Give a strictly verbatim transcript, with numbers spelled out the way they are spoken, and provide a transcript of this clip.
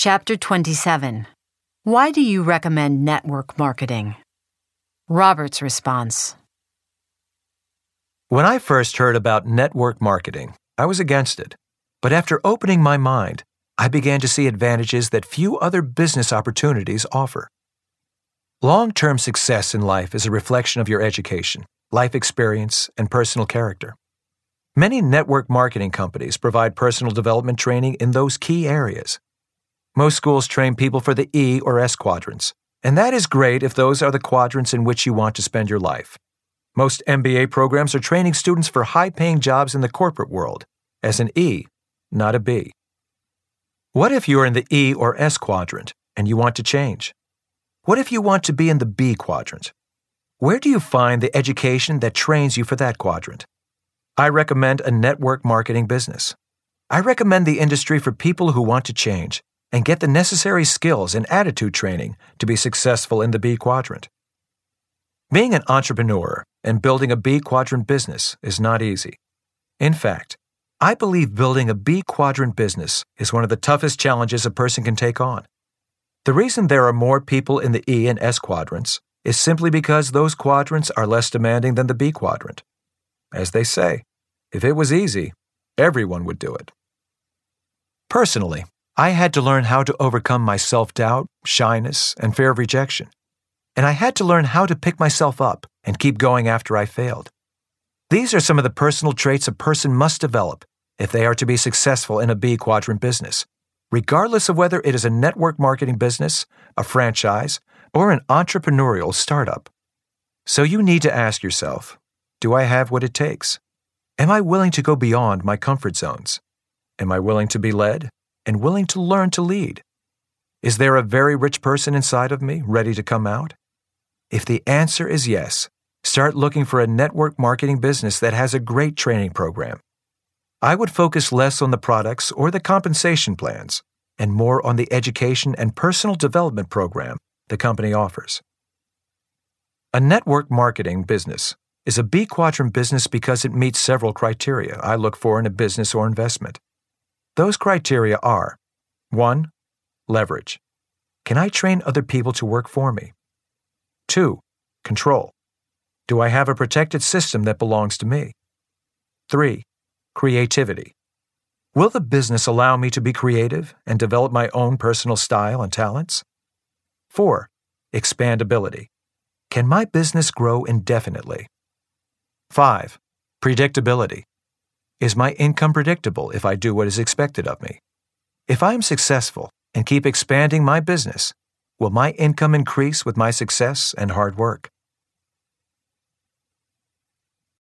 Chapter twenty-seven. Why do you recommend network marketing? Robert's response. When I first heard about network marketing, I was against it. But after opening my mind, I began to see advantages that few other business opportunities offer. Long-term success in life is a reflection of your education, life experience, and personal character. Many network marketing companies provide personal development training in those key areas. Most schools train people for the E or S quadrants, and that is great if those are the quadrants in which you want to spend your life. Most M B A programs are training students for high-paying jobs in the corporate world as an E, not a B. What if you're in the E or S quadrant and you want to change? What if you want to be in the B quadrant? Where do you find the education that trains you for that quadrant? I recommend a network marketing business. I recommend the industry for people who want to change and get the necessary skills and attitude training to be successful in the B quadrant. Being an entrepreneur and building a B quadrant business is not easy. In fact, I believe building a B quadrant business is one of the toughest challenges a person can take on. The reason there are more people in the E and S quadrants is simply because those quadrants are less demanding than the B quadrant. As they say, if it was easy, everyone would do it. Personally, I had to learn how to overcome my self-doubt, shyness, and fear of rejection. And I had to learn how to pick myself up and keep going after I failed. These are some of the personal traits a person must develop if they are to be successful in a B quadrant business, regardless of whether it is a network marketing business, a franchise, or an entrepreneurial startup. So you need to ask yourself, do I have what it takes? Am I willing to go beyond my comfort zones? Am I willing to be led and willing to learn to lead? Is there a very rich person inside of me ready to come out? If the answer is yes, start looking for a network marketing business that has a great training program. I would focus less on the products or the compensation plans and more on the education and personal development program the company offers. A network marketing business is a B quadrant business because it meets several criteria I look for in a business or investment. Those criteria are: one. Leverage. Can I train other people to work for me? two. Control. Do I have a protected system that belongs to me? three. Creativity. Will the business allow me to be creative and develop my own personal style and talents? four. Expandability. Can my business grow indefinitely? five. Predictability. Is my income predictable if I do what is expected of me? If I am successful and keep expanding my business, will my income increase with my success and hard work?